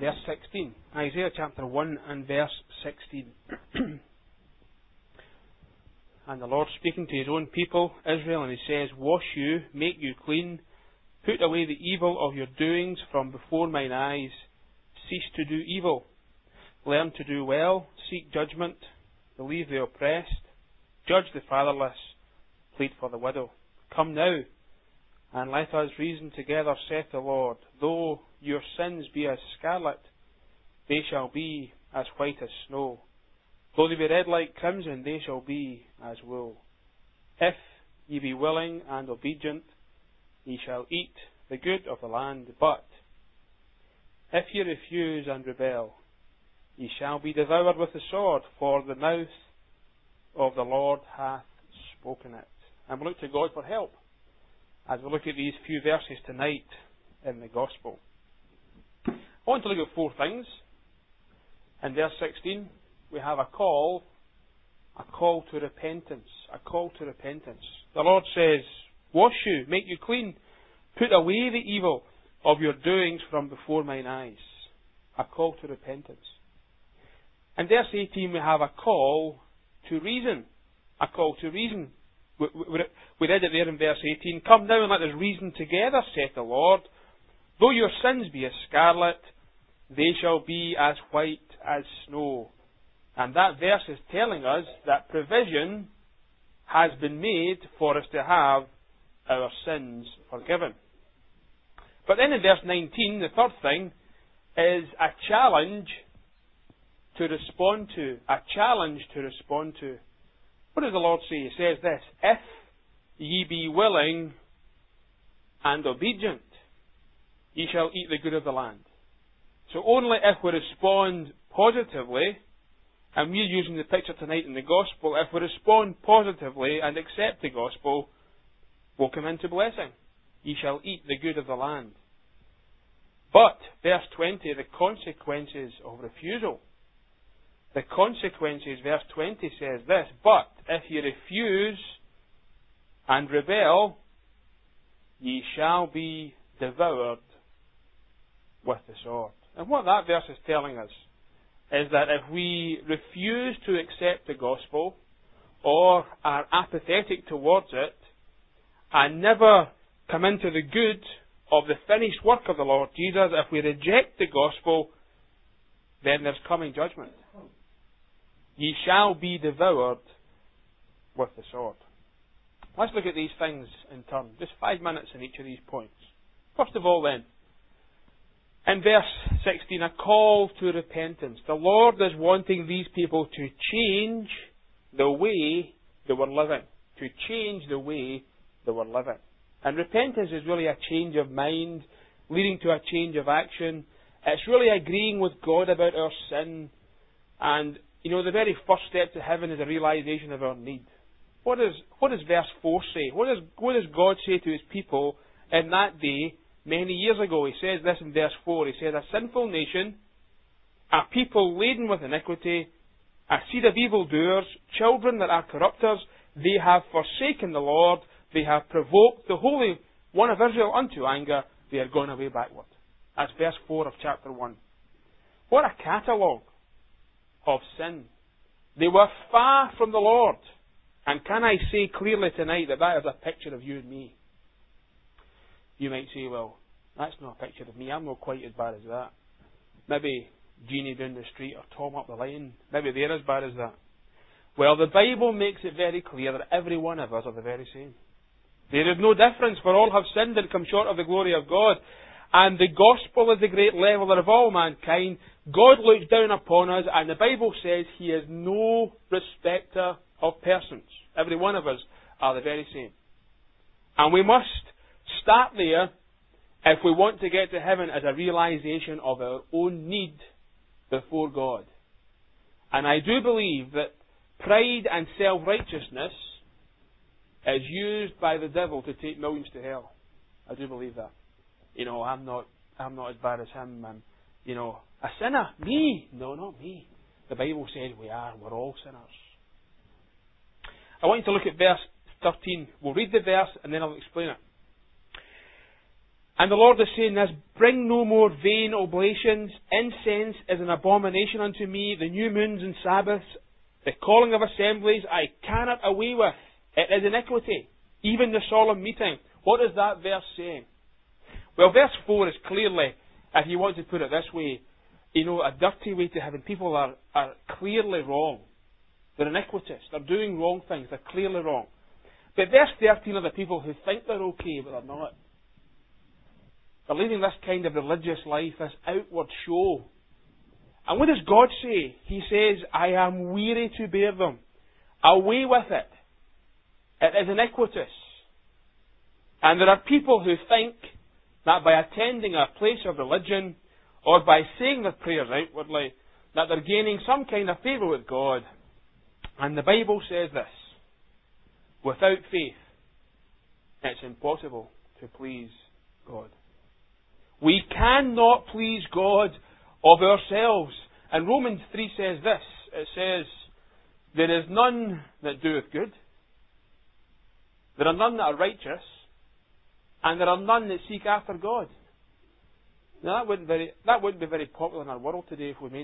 verse 16. Isaiah chapter 1 and verse 16. And the Lord speaking to his own people, Israel, and he says, Wash you, make you clean, put away the evil of your doings from before mine eyes, cease to do evil, learn to do well, seek judgment, relieve the oppressed, judge the fatherless, plead for the widow. Come now, and let us reason together, saith the Lord. Though your sins be as scarlet, they shall be as white as snow. Though they be red like crimson, they shall be as wool. If ye be willing and obedient, ye shall eat the good of the land. But if ye refuse and rebel, ye shall be devoured with the sword, for the mouth of the Lord hath spoken it. And we look to God for help as we look at these few verses tonight in the Gospel. I want to look at four things. In verse 16, we have a call to repentance. A call to repentance. The Lord says, Wash you, make you clean, put away the evil of your doings from before mine eyes. A call to repentance. In verse 18, we have a call to reason. A call to reason. We read it there in verse 18. Come now and let us reason together, saith the Lord. Though your sins be as scarlet, they shall be as white as snow. And that verse is telling us that provision has been made for us to have our sins forgiven. But then in verse 19, the third thing is a challenge to respond to. A challenge to respond to. What does the Lord say? He says this, If ye be willing and obedient, ye shall eat the good of the land. So only if we respond positively, and we're using the picture tonight in the Gospel, if we respond positively and accept the Gospel, we'll come into blessing. Ye shall eat the good of the land. But, verse 20, the consequences of refusal. The consequences, verse 20 says this, But if ye refuse and rebel, ye shall be devoured with the sword. And what that verse is telling us is that if we refuse to accept the gospel or are apathetic towards it and never come into the good of the finished work of the Lord Jesus, if we reject the gospel, then there's coming judgment. Ye shall be devoured with the sword. Let's look at these things in turn. Just 5 minutes in each of these points. First of all then, in verse 16, a call to repentance. The Lord is wanting these people to change the way they were living. To change the way they were living. And repentance is really a change of mind, leading to a change of action. It's really agreeing with God about our sin. And, the very first step to heaven is a realization of our need. What does verse 4 say? What does God say to His people in that day, many years ago? He says this in verse 4. He says, A sinful nation, a people laden with iniquity, a seed of evildoers, children that are corrupters, they have forsaken the Lord, they have provoked the Holy One of Israel unto anger, they are gone away backward. That's verse 4 of chapter 1. What a catalogue of sin. They were far from the Lord. And can I say clearly tonight that that is a picture of you and me? You might say, well, that's not a picture of me. I'm not quite as bad as that. Maybe Jeannie down the street or Tom up the line. Maybe they're as bad as that. Well, the Bible makes it very clear that every one of us are the very same. There is no difference, for all have sinned and come short of the glory of God. And the gospel is the great leveller of all mankind. God looks down upon us, and the Bible says He is no respecter of persons. Every one of us are the very same. And we must start there if we want to get to heaven as a realization of our own need before God. And I do believe that pride and self-righteousness is used by the devil to take millions to hell. I do believe that. I'm not as bad as him. I'm, a sinner. Me? No, not me. The Bible says we're all sinners. I want you to look at verse 13. We'll read the verse and then I'll explain it. And the Lord is saying this, bring no more vain oblations. Incense is an abomination unto me. The new moons and Sabbaths, the calling of assemblies, I cannot away with. It is iniquity. Even the solemn meeting. What is that verse saying? Well, verse 4 is clearly, if you want to put it this way, a dirty way to heaven. People are clearly wrong. They're iniquitous. They're doing wrong things. They're clearly wrong. But verse 13 are the people who think they're okay, but they're not. They're leading this kind of religious life, this outward show. And what does God say? He says, I am weary to bear them. Away with it. It is iniquitous. And there are people who think that by attending a place of religion, or by saying their prayers outwardly, that they're gaining some kind of favour with God. And the Bible says this, without faith, it's impossible to please God. We cannot please God of ourselves. And Romans 3 says this, it says, there is none that doeth good, there are none that are righteous, and there are none that seek after God. Now that wouldn't be very popular in our world today if we made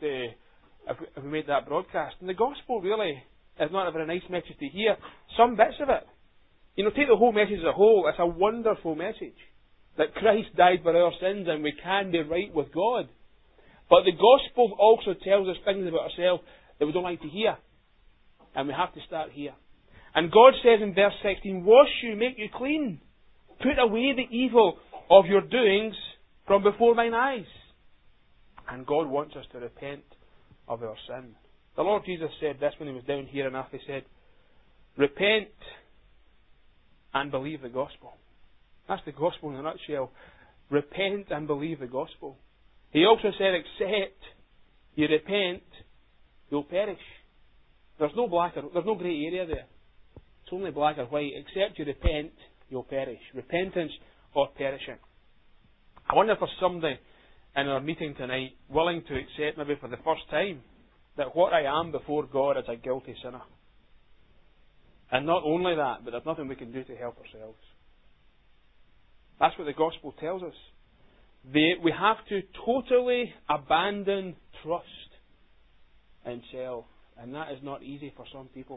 that broadcast. And the gospel really is not a very nice message to hear. Some bits of it, take the whole message as a whole. It's a wonderful message that Christ died for our sins and we can be right with God. But the gospel also tells us things about ourselves that we don't like to hear, and we have to start here. And God says in verse 16, wash you, make you clean, put away the evil of your doings from before mine eyes. And God wants us to repent of our sin. The Lord Jesus said this when He was down here on earth. He said, repent and believe the gospel. That's the gospel in a nutshell. Repent and believe the gospel. He also said, except you repent, you'll perish. There's no grey area there. It's only black or white. Except you repent, you'll perish. Repentance or perishing. I wonder if there's somebody in our meeting tonight willing to accept, maybe for the first time, that what I am before God is a guilty sinner. And not only that, but there's nothing we can do to help ourselves. That's what the gospel tells us. We have to totally abandon trust in self. And that is not easy for some people.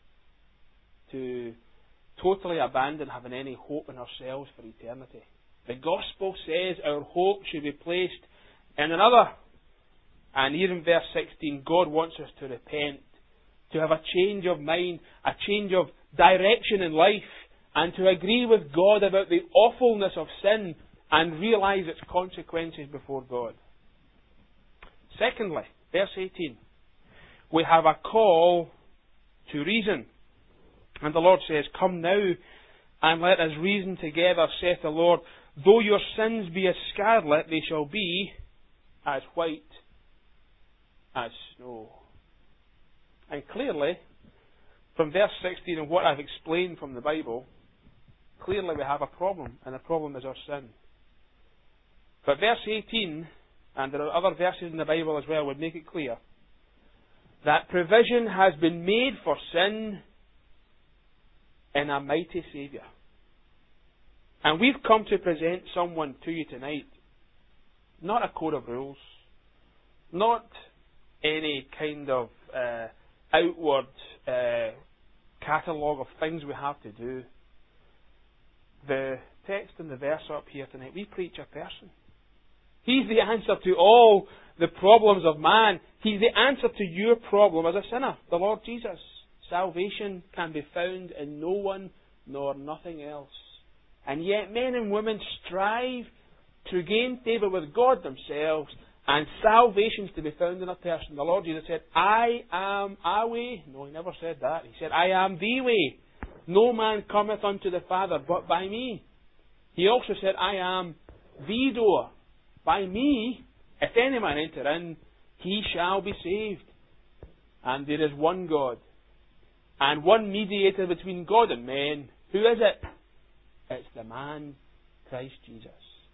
To totally abandon having any hope in ourselves for eternity. The gospel says our hope should be placed in another. And here in verse 16, God wants us to repent, to have a change of mind, a change of direction in life, and to agree with God about the awfulness of sin and realise its consequences before God. Secondly, verse 18, we have a call to reason. And the Lord says, come now and let us reason together, saith the Lord. Though your sins be as scarlet, they shall be as white as snow. And clearly, from verse 16 and what I've explained from the Bible, clearly we have a problem, and the problem is our sin. But verse 18, and there are other verses in the Bible as well, would make it clear that provision has been made for sin in a mighty Saviour. And we've come to present someone to you tonight, not a code of rules, not any kind of outward catalogue of things we have to do. The text and the verse up here tonight, we preach a person. He's the answer to all the problems of man. He's the answer to your problem as a sinner, the Lord Jesus. Salvation can be found in no one nor nothing else. And yet men and women strive to gain favour with God themselves, and salvation's to be found in a person. The Lord Jesus said, I am a way. No, He never said that. He said, I am the way. No man cometh unto the Father but by me. He also said, I am the door. By me, if any man enter in, he shall be saved. And there is one God, and one mediator between God and men. Who is it? It's the man, Christ Jesus.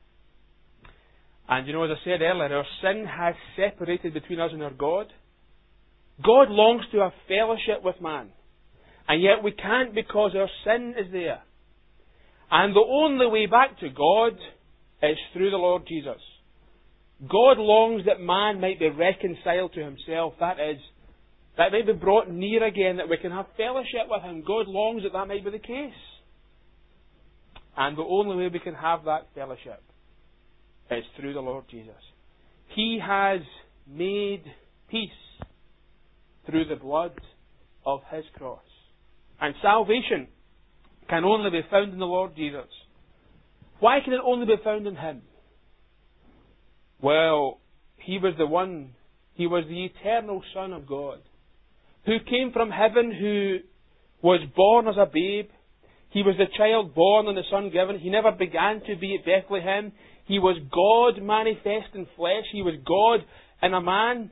And as I said earlier, our sin has separated between us and our God. God longs to have fellowship with man. And yet we can't because our sin is there. And the only way back to God is through the Lord Jesus. God longs that man might be reconciled to himself. That is, that might be brought near again, that we can have fellowship with him. God longs that that might be the case. And the only way we can have that fellowship is through the Lord Jesus. He has made peace through the blood of his cross. And salvation can only be found in the Lord Jesus. Why can it only be found in him? Well, he was the eternal Son of God, who came from heaven, who was born as a babe. He was the child born and the Son given. He never began to be at Bethlehem. He was God manifest in flesh. He was God in a man.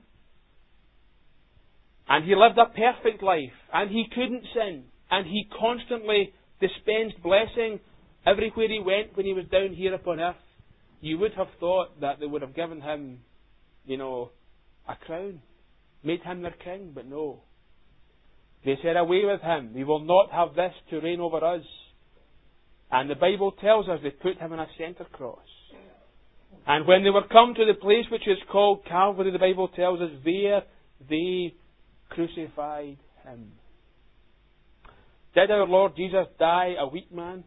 And he lived a perfect life. And he couldn't sin. And he constantly dispensed blessing everywhere he went when he was down here upon earth. You would have thought that they would have given him, a crown. Made him their king, but no. They said, away with him. We will not have this to reign over us. And the Bible tells us they put him on a centre cross. And when they were come to the place which is called Calvary, the Bible tells us, there they crucified him. Did our Lord Jesus die a weak man?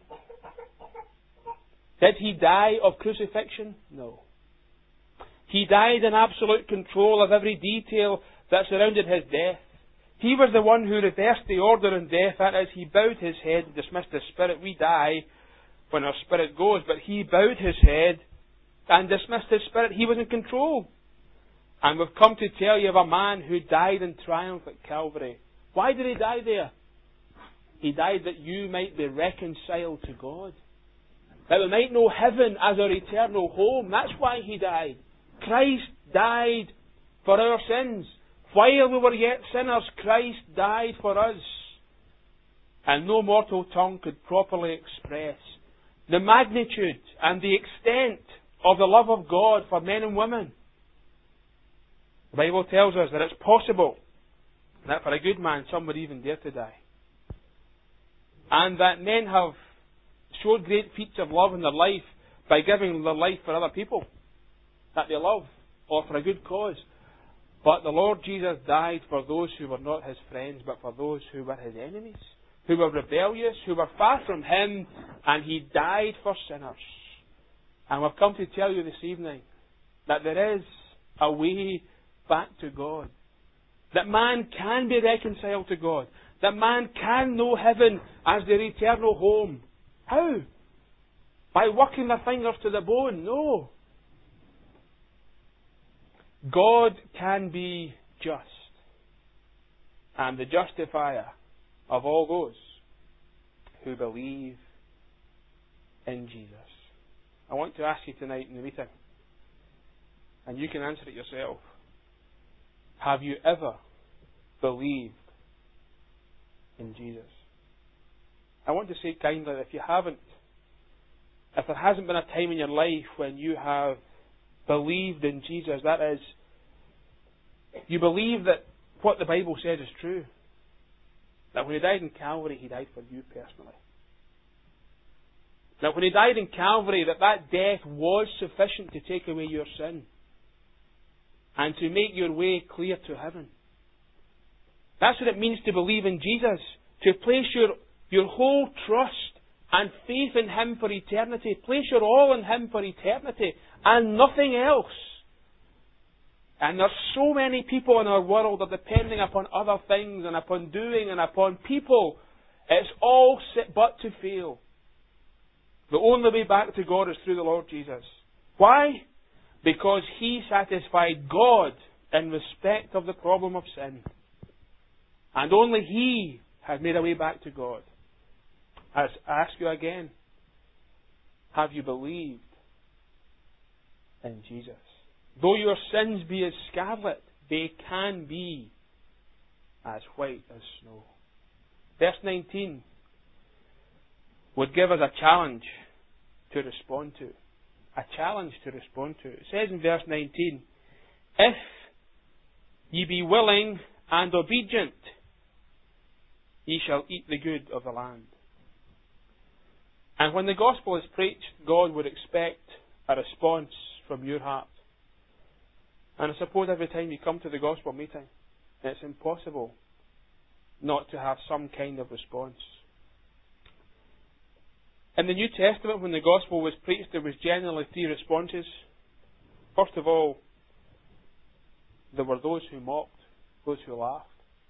Did he die of crucifixion? No. He died in absolute control of every detail that surrounded his death. He was the one who reversed the order in death. That is, he bowed his head and dismissed his spirit. We die when our spirit goes, but he bowed his head and dismissed his spirit. He was in control. And we've come to tell you of a man who died in triumph at Calvary. Why did he die there? He died that you might be reconciled to God. That we might know heaven as our eternal home. That's why he died. Christ died for our sins. While we were yet sinners, Christ died for us. And no mortal tongue could properly express the magnitude and the extent of the love of God for men and women. The Bible tells us that it's possible that for a good man some would even dare to die. And that men have showed great feats of love in their life by giving their life for other people that they love or for a good cause. But the Lord Jesus died for those who were not his friends, but for those who were his enemies, who were rebellious, who were far from him, and he died for sinners. And we've come to tell you this evening that there is a way back to God. That man can be reconciled to God. That man can know heaven as their eternal home. How? By working their fingers to the bone? No. God can be just and the justifier of all those who believe in Jesus. I want to ask you tonight in the meeting, and you can answer it yourself. Have you ever believed in Jesus? I want to say kindly, if you haven't, if there hasn't been a time in your life when you have believed in Jesus, that is, you believe that what the Bible says is true. That when he died in Calvary, he died for you personally. That when he died in Calvary, that death was sufficient to take away your sin and to make your way clear to heaven. That's what it means to believe in Jesus. To place your whole trust and faith in him for eternity. Place your all in him for eternity and nothing else. And there's so many people in our world that are depending upon other things and upon doing and upon people. It's all set but to fail. The only way back to God is through the Lord Jesus. Why? Because he satisfied God in respect of the problem of sin. And only he has made a way back to God. I ask you again, have you believed in Jesus? Though your sins be as scarlet, they can be as white as snow. Verse 19 would give us a challenge to respond to. A challenge to respond to. It says in verse 19, if ye be willing and obedient, ye shall eat the good of the land. And when the gospel is preached, God would expect a response from your heart. And I suppose every time you come to the gospel meeting, it's impossible not to have some kind of response. In the New Testament, when the gospel was preached, there was generally three responses. First of all, there were those who mocked, those who laughed.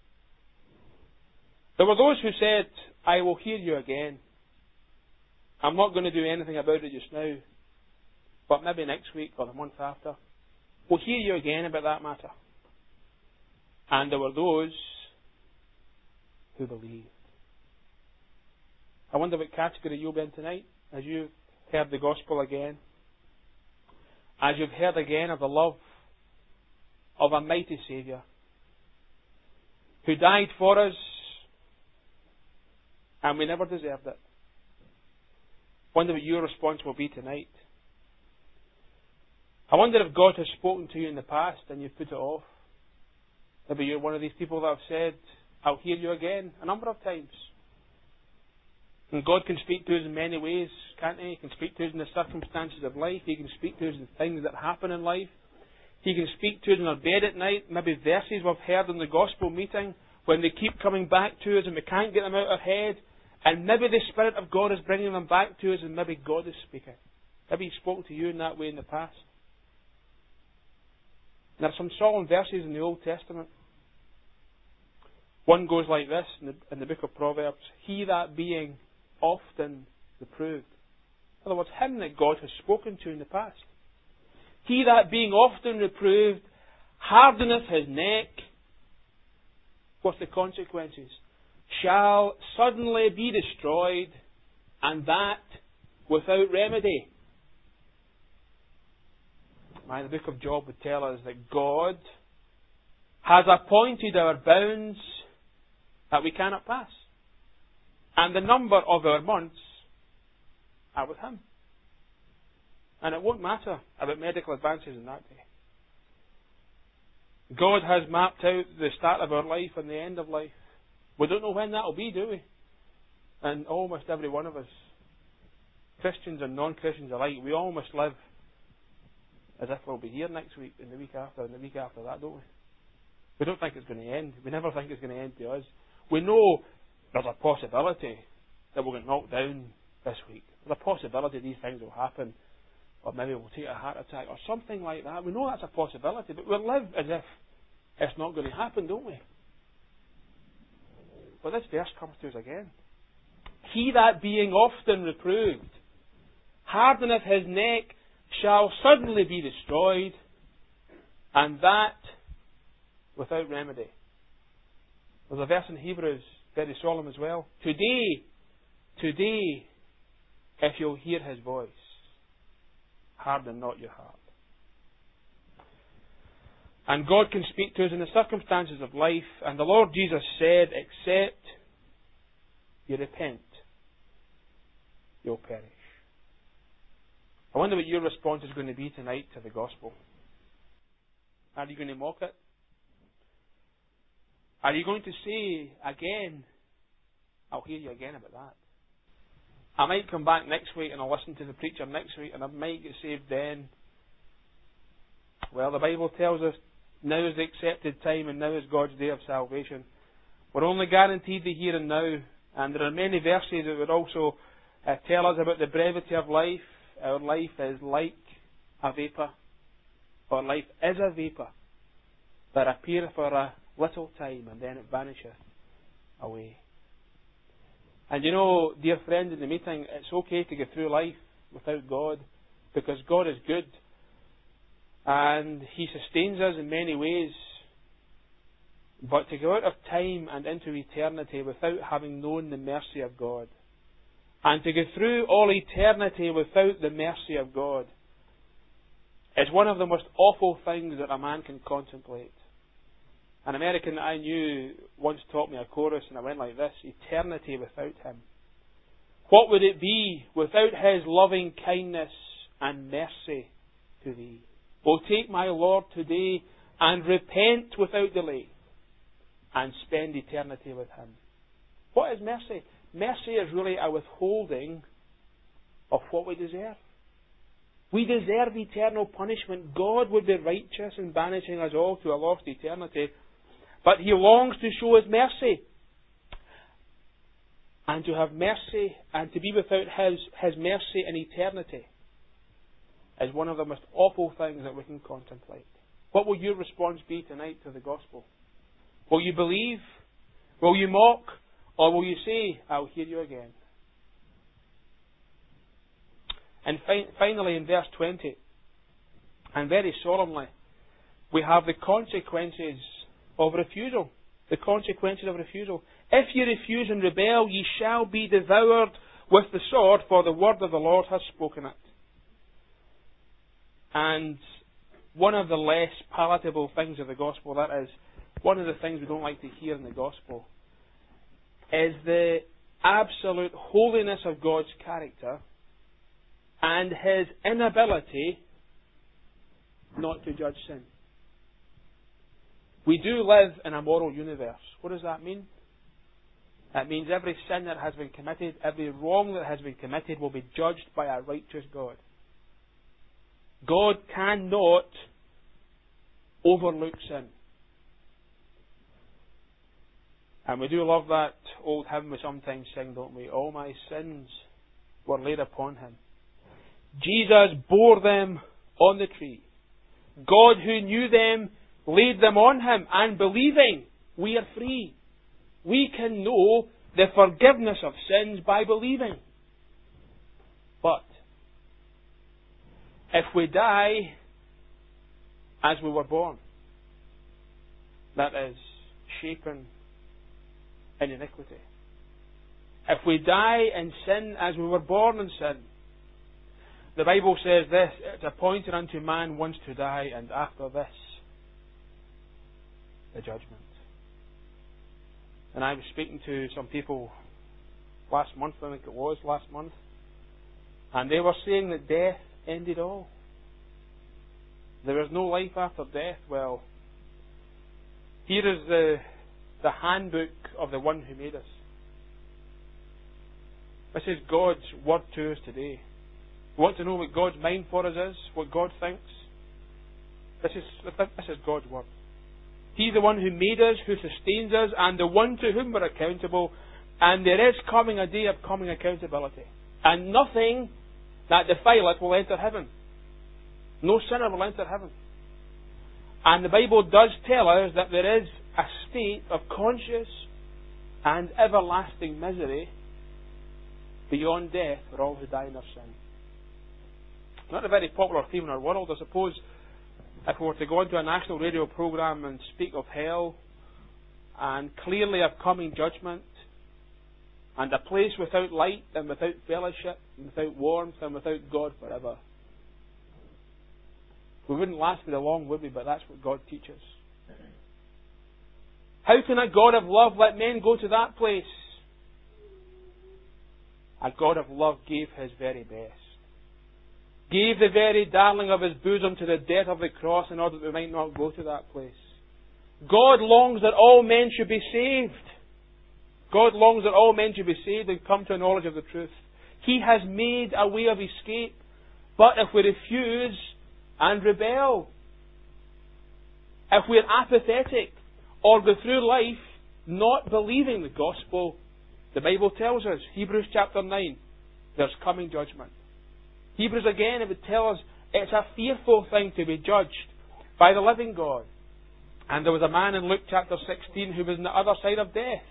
There were those who said, I will hear you again. I'm not going to do anything about it just now, but maybe next week or the month after, we'll hear you again about that matter. And there were those who believed. I wonder what category you'll be in tonight as you've heard the gospel again. As you've heard again of the love of a mighty Saviour who died for us and we never deserved it. I wonder what your response will be tonight. I wonder if God has spoken to you in the past and you've put it off. Maybe you're one of these people that have said, I'll hear you again, a number of times. And God can speak to us in many ways, can't He? He can speak to us in the circumstances of life. He can speak to us in things that happen in life. He can speak to us in our bed at night. Maybe verses we've heard in the gospel meeting when they keep coming back to us and we can't get them out of our head. And maybe the Spirit of God is bringing them back to us and maybe God is speaking. Maybe He spoke to you in that way in the past. And there are some solemn verses in the Old Testament. One goes like this in the book of Proverbs. He that being often reproved. In other words, him that God has spoken to in the past. He that being often reproved hardeneth his neck. What's the consequences? Shall suddenly be destroyed, and that without remedy. The book of Job would tell us that God has appointed our bounds that we cannot pass. And the number of our months are with Him. And it won't matter about medical advances in that day. God has mapped out the start of our life and the end of life. We don't know when that will be, do we? And almost every one of us, Christians and non-Christians alike, we almost live as if we'll be here next week and the week after and the week after that, don't we? We don't think it's going to end. We never think it's going to end to us. We know there's a possibility that we're going to knock down this week. There's a possibility these things will happen. Or maybe we'll take a heart attack or something like that. We know that's a possibility, but we live as if it's not going to happen, don't we? But this verse comes to us again. He that being often reproved hardeneth his neck shall suddenly be destroyed, and that without remedy. There's a verse in Hebrews, very solemn as well. Today, if you'll hear His voice, harden not your heart. And God can speak to us in the circumstances of life, and the Lord Jesus said, except you repent, you'll perish. I wonder what your response is going to be tonight to the gospel. Are you going to mock it? Are you going to say again, I'll hear you again about that? I might come back next week and I'll listen to the preacher next week and I might get saved then. Well, the Bible tells us now is the accepted time and now is God's day of salvation. We're only guaranteed the here and now, and there are many verses that would also tell us about the brevity of life. Our life is like a vapour. Our life is a vapour that appeareth for a little time and then it vanisheth away. And you know, dear friend in the meeting, it's okay to get through life without God because God is good and He sustains us in many ways. But to go out of time and into eternity without having known the mercy of God, and to go through all eternity without the mercy of God, is one of the most awful things that a man can contemplate. An American that I knew once taught me a chorus, and I went like this: eternity without Him. What would it be without His loving kindness and mercy to thee? O take my Lord today and repent without delay and spend eternity with Him. What is mercy? Mercy is really a withholding of what we deserve. We deserve eternal punishment. God would be righteous in banishing us all to a lost eternity. But He longs to show His mercy. And to have mercy and to be without His mercy in eternity is one of the most awful things that we can contemplate. What will your response be tonight to the gospel? Will you believe? Will you mock? Or will you say, I'll hear you again? And finally in verse 20, and very solemnly, we have the consequences of refusal. The consequences of refusal. If you refuse and rebel, ye shall be devoured with the sword, for the word of the Lord has spoken it. And one of the less palatable things of the gospel, that is, one of the things we don't like to hear in the gospel, is the absolute holiness of God's character and His inability not to judge sin. We do live in a moral universe. What does that mean? That means every sin that has been committed, every wrong that has been committed will be judged by a righteous God. God cannot overlook sin. And we do love that old hymn we sometimes sing, don't we? All my sins were laid upon Him. Jesus bore them on the tree. God who knew them laid them on Him, and believing, we are free. We can know the forgiveness of sins by believing. But if we die as we were born, that is, shapen in iniquity. If we die in sin as we were born in sin, the Bible says this, it's appointed unto man once to die, and after this, the judgment. And I was speaking to some people last month, and they were saying that death ended all. There is no life after death. Well, here is the handbook of the one who made us. This is God's word to us today. You want to know what God's mind for us is? What God thinks? This is God's word. He's the one who made us, who sustains us, and the one to whom we're accountable. And there is coming a day of coming accountability. And nothing that defileth will enter heaven. No sinner will enter heaven. And the Bible does tell us that there is a state of conscious and everlasting misery beyond death for all who die in their sin. Not a very popular theme in our world. I suppose if we were to go into a national radio programme and speak of hell and clearly of coming judgment and a place without light and without fellowship and without warmth and without God forever, we wouldn't last very long, would we? But that's what God teaches. How can a God of love let men go to that place? A God of love gave His very best. Gave the very darling of His bosom to the death of the cross in order that we might not go to that place. God longs that all men should be saved. God longs that all men should be saved and come to a knowledge of the truth. He has made a way of escape. But if we refuse and rebel, if we are apathetic or go through life not believing the gospel, the Bible tells us, Hebrews chapter 9, there's coming judgment. Hebrews again, it would tell us it's a fearful thing to be judged by the living God. And there was a man in Luke chapter 16 who was on the other side of death.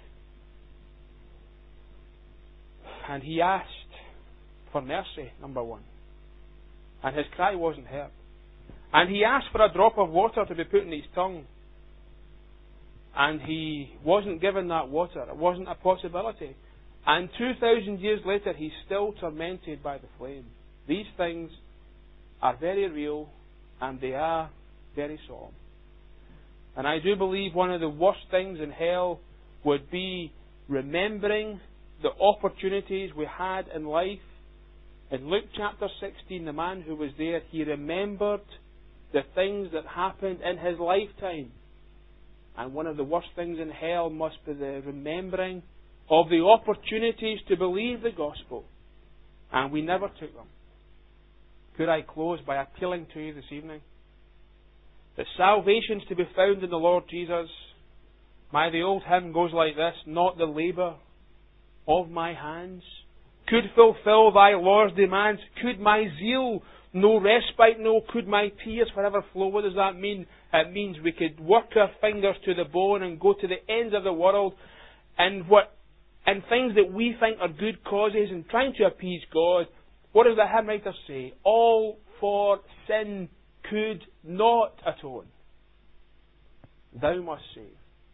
And he asked for mercy, number one. And his cry wasn't heard. And he asked for a drop of water to be put in his tongue. And he wasn't given that water. It wasn't a possibility. And 2,000 years later, he's still tormented by the flame. These things are very real and they are very solemn. And I do believe one of the worst things in hell would be remembering the opportunities we had in life. In Luke chapter 16, the man who was there, he remembered the things that happened in his lifetime. And one of the worst things in hell must be the remembering of the opportunities to believe the gospel. And we never took them. could I close by appealing to you this evening that salvation is to be found in the Lord Jesus. The old hymn goes like this: not the labour of my hands could fulfill thy Lord's demands. Could my zeal no respite know? Could my tears forever flow? What does that mean? It means we could work our fingers to the bone and go to the ends of the world and things that we think are good causes and trying to appease God. What does the hymn writer say? All for sin could not atone. Thou must save,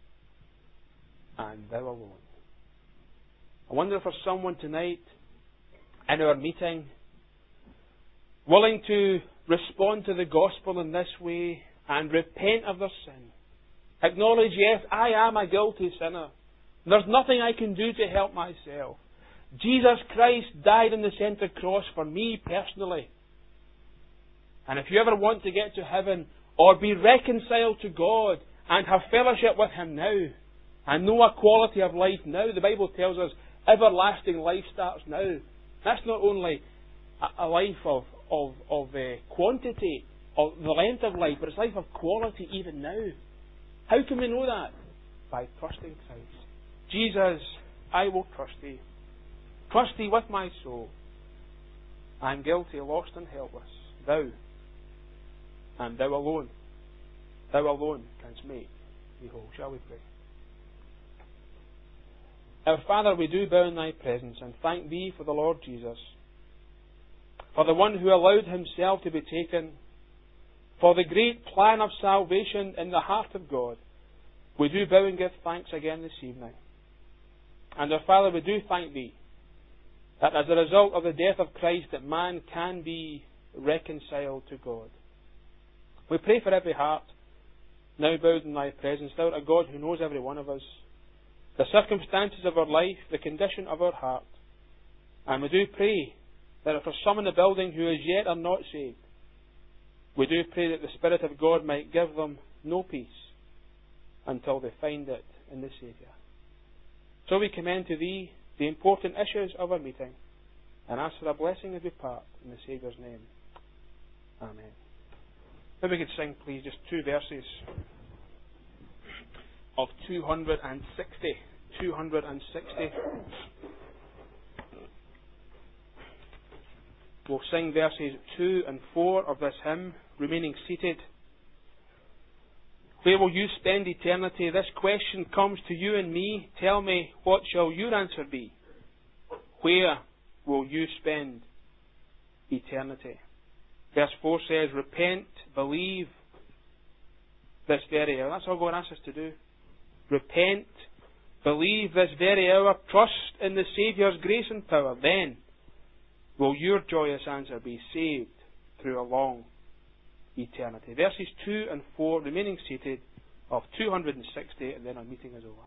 and thou alone. I wonder if there's someone tonight in our meeting willing to respond to the gospel in this way and repent of their sin. Acknowledge, yes, I am a guilty sinner. There's nothing I can do to help myself. Jesus Christ died on the centre cross for me personally. And if you ever want to get to heaven or be reconciled to God and have fellowship with Him now and know a quality of life now, the Bible tells us everlasting life starts now. That's not only a life of quantity, of the length of life, but it's life of quality even now. How can we know that? By trusting Christ. Jesus, I will trust Thee. Trust Thee with my soul. I am guilty, lost and helpless. Thou, and Thou alone canst make me whole. Shall we pray? Our Father, we do bow in Thy presence and thank Thee for the Lord Jesus, for the one who allowed Himself to be taken, for the great plan of salvation in the heart of God. We do bow and give thanks again this evening. And our Father, we do thank Thee that as a result of the death of Christ that man can be reconciled to God. We pray for every heart now bowed in Thy presence. Thou art a God who knows every one of us, the circumstances of our life, the condition of our heart. And we do pray that if there's some in the building who as yet are not saved, we do pray that the Spirit of God might give them no peace until they find it in the Saviour. So we commend to Thee the important issues of our meeting and ask for a blessing as we part in the Saviour's name. Amen. Maybe we could sing, please, just 2 verses of 260. 260. We'll sing verses 2 and 4 of this hymn, remaining seated. Where will you spend eternity? This question comes to you and me. Tell me, what shall your answer be? Where will you spend eternity? Verse 4 says, repent, believe this very hour. That's all God asks us to do. Repent, believe this very hour, trust in the Saviour's grace and power. Then will your joyous answer be saved through a long eternity. Verses 2 and 4, remaining seated, of 260, and then our meeting is over.